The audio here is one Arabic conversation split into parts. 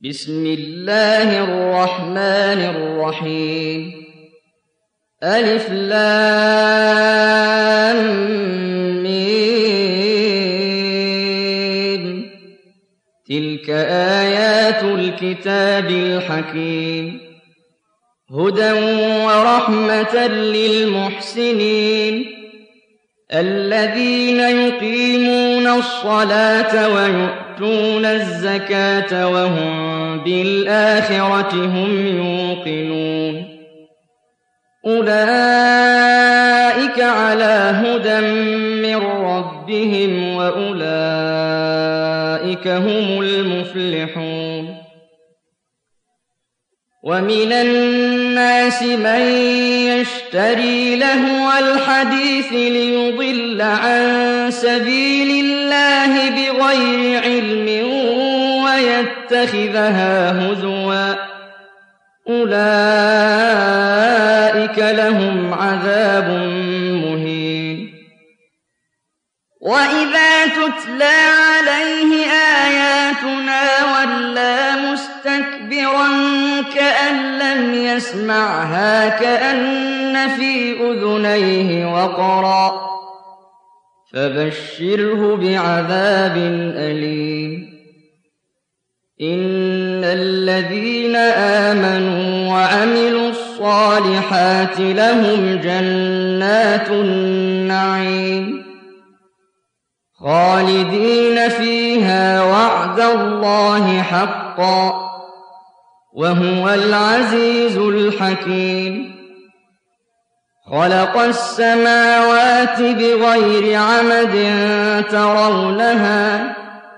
بسم الله الرحمن الرحيم ألف لام ميم تلك آيات الكتاب الحكيم هدى ورحمة للمحسنين الذين يقيمون الصلاة ويؤتون الزكاة وهم بالآخرة هم يوقنون أولئك على هدى من ربهم وأولئك هم المفلحون ومن الناس من يشتري لهو الحديث ليضل عن سبيل الله بغير علم ويتخذها هزوا أولئك لهم عذاب مهين وإذا تتلى عليه آياتنا ولى مستكبرا كأن لم يسمعها كأن في أذنيه وقرا فبشره بعذاب أليم إن الذين آمنوا وعملوا الصالحات لهم جنات النعيم خالدين فيها وعد الله حقا وهو العزيز الحكيم خلق السماوات بغير عمد ترونها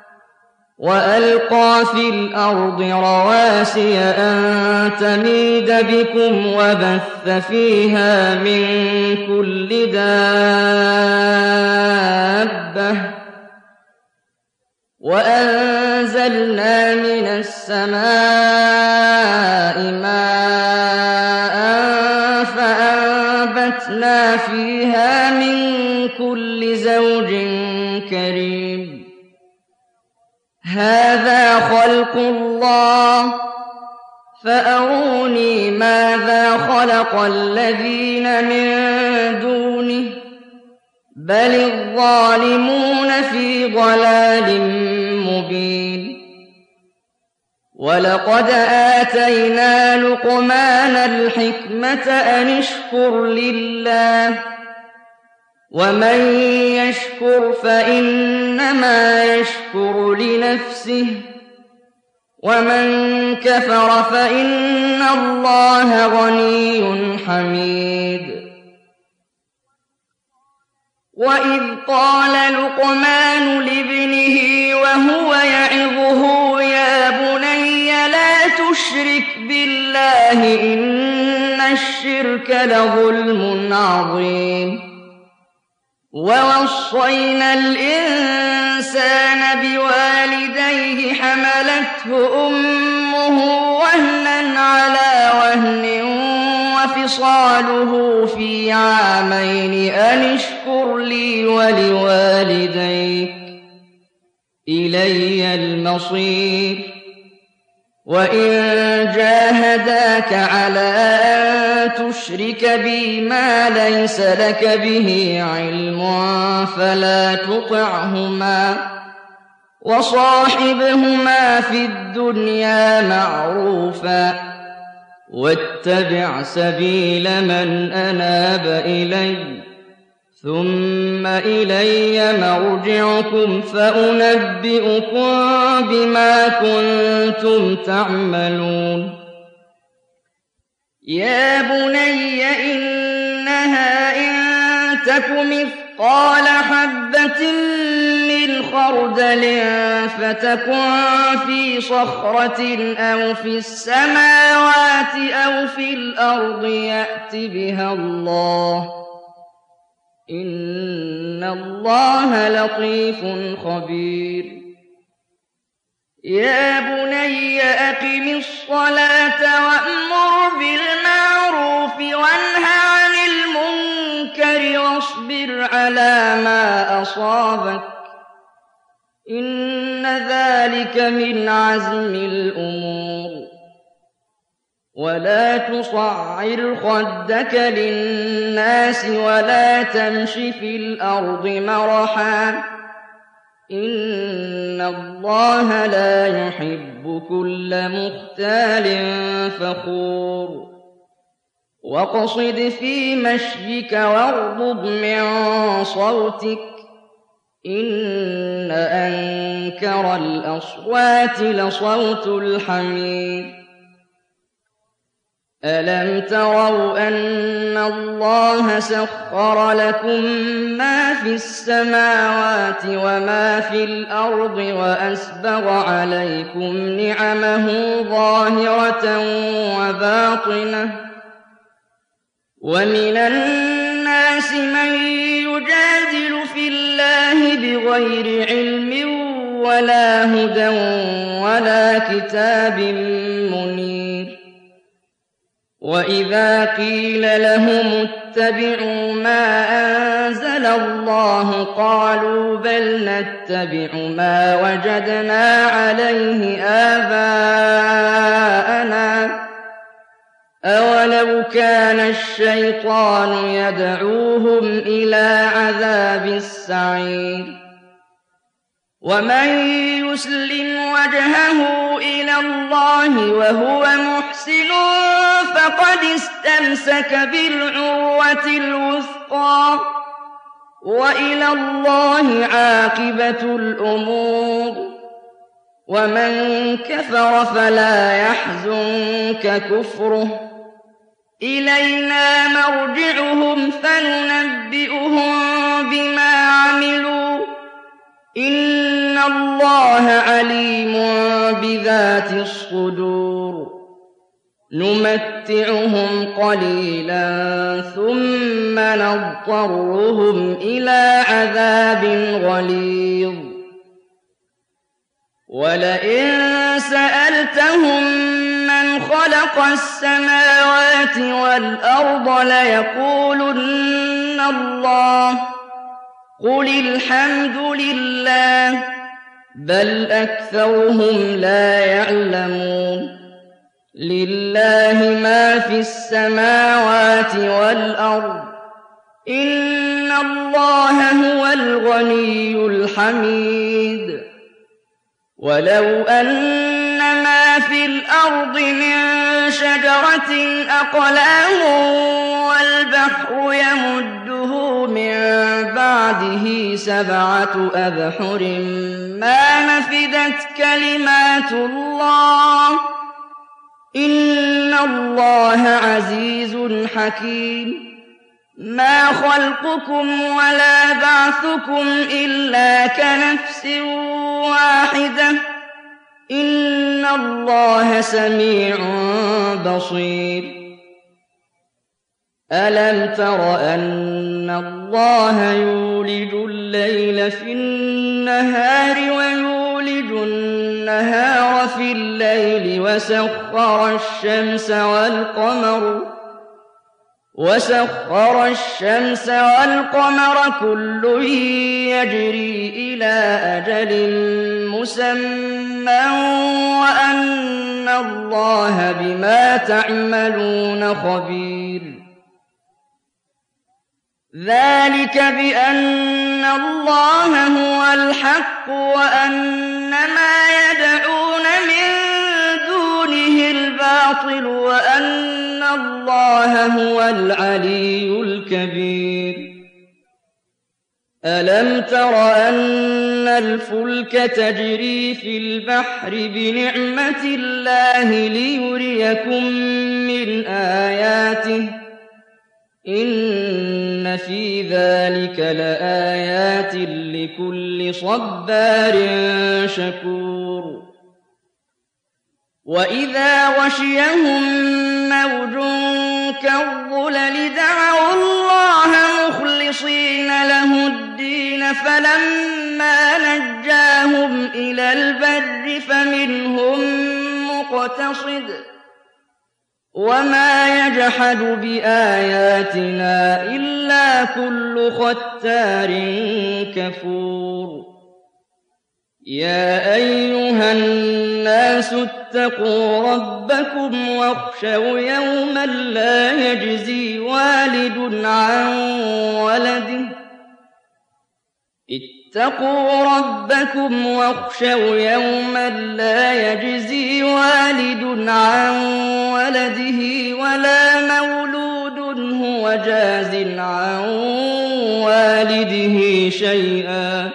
وألقى في الأرض رواسي أن تميد بكم وبث فيها من كل دابة وأنزلنا من السماء ماء فأنبتنا فيها من كل زوج كريم هذا خلق الله فأروني ماذا خلق الذين من دونه بل الظالمون في ضلال مبين ولقد آتينا لقمان الحكمة أن اشكر لله ومن يشكر فإنما يشكر لنفسه ومن كفر فإن الله غني حميد وإذ قال لقمان لابنه وهو يعظه يا بني لا تشرك بالله إن الشرك لظلم عظيم ووصينا الإنسان بوالديه حملته أمه وهنا على وهن وفصاله في عامين أن اشكر لي ولوالديك إلي المصير وإن جاهداك على أن تشرك بي ما ليس لك به علم فلا تطعهما وصاحبهما في الدنيا معروفا واتبع سبيل من أناب إلي ثم إلي مرجعكم فأنبئكم بما كنتم تعملون يا بني إنها إن تك مثقال حبة من خردل فتكن في صخرة أو في السماوات أو في الأرض يأت بها الله إن الله لطيف خبير يا بني أقم الصلاة وأمر بالمعروف وانه عن المنكر واصبر على ما أصابك إن ذلك ذلك من عزم الأمور. ولا تصعر خدك للناس ولا تمش في الأرض مرحا إن الله لا يحب كل مختال فخور. واقصد في مشيك واغضض من صوتك إن أنكر الأصوات لصوت الحمير. ألم تروا أن الله سخر لكم ما في السماوات وما في الأرض وأسبغ عليكم نعمه ظاهرة وباطنة ومن الناس من يجادل في الله بغير علم ولا هدى ولا كتاب منير. وإذا قيل لهم اتبعوا ما أنزل الله قالوا بل نتبع ما وجدنا عليه آباءنا أولو كان الشيطان يدعوهم إلى عذاب السعير. ومن يسلم وجهه إلى الله وهو محسن فقد استمسك بالعروة الوثقى وإلى الله عاقبة الأمور. ومن كفر فلا يحزنك كفره إلينا مرجعهم فننبئهم بما عملوا إن الله عليم بذات الصدور. نمتعهم قليلا ثم نضطرهم إلى عذاب غليظ. ولئن سألتهم من خلق السماوات والأرض ليقولن الله قل الحمد لله بل أكثرهم لا يعلمون. لله ما في السماوات والأرض إن الله هو الغني الحميد. ولو أن ما في الأرض من شجرة أقلام والبحر يمده من بعده 7 أبحر ما نفدت كلمات الله إن الله عزيز حكيم. ما خلقكم ولا بعثكم إلا كنفس واحدة إن الله سميع بصير. ألم تر أن الله يولج الليل في النهار ويولج النهار في الليل وسخر الشمس والقمر كل يجري إلى أجل مسمى وأن الله بما تعملون خبير. ذلك بأن الله هو الحق وأن ما يدعون من دونه الباطل وأن الله هو العلي الكبير. ألم تر أن الفلك تجري في البحر بنعمة الله ليريكم من آياته إن في ذلك لآيات لكل صبار شكور. وإذا غشيهم موج كالظلل دعوا الله مخلصين له الدين فلما نجاهم إلى البر فمنهم مقتصد وما يجحد بآياتنا إلا كل ختار كفور. يَا أَيُّهَا النَّاسُ اتَّقُوا رَبَّكُمْ وَاخْشَوْا يَوْمًا لَّا يَجْزِي وَالِدٌ عَن وَلَدِهِ وَلَا مَوْلُودٌ هُوَ جَازٍ عَن وَالِدِهِ شَيْئًا ۚ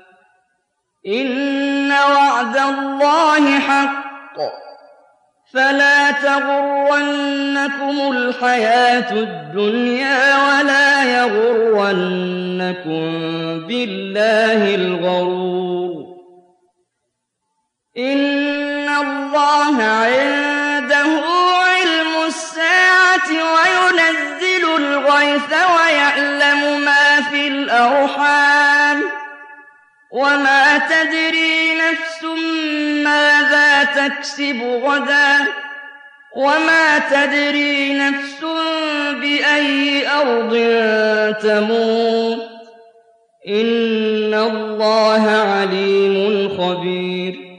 إِنَّ وَعْدَ اللَّهِ حَقٌّ ۖ فَلَا تَغُرَّنَّكُمُ الْحَيَاةُ الدُّنْيَا وَلَا يَغُرَّنَّكُم بِاللَّهِ الْغَرُورُ إِنَّ اللَّهَ عِندَهُ عِلْمُ السَّاعَةِ وَيُنَزِّلُ الْغَيْثَ وَيَعْلَمُ مَا فِي الْأَرْحَامِ ۖ وَمَا تَدْرِي نَفْسٌ مَّاذَا تَكْسِبُ غَدًا ۖ وَمَا تَدْرِي نَفْسٌ بِأَيِّ أَرْضٍ تَمُوتُ ۚ إِنَّ اللَّهَ عَلِيمٌ خَبِيرٌ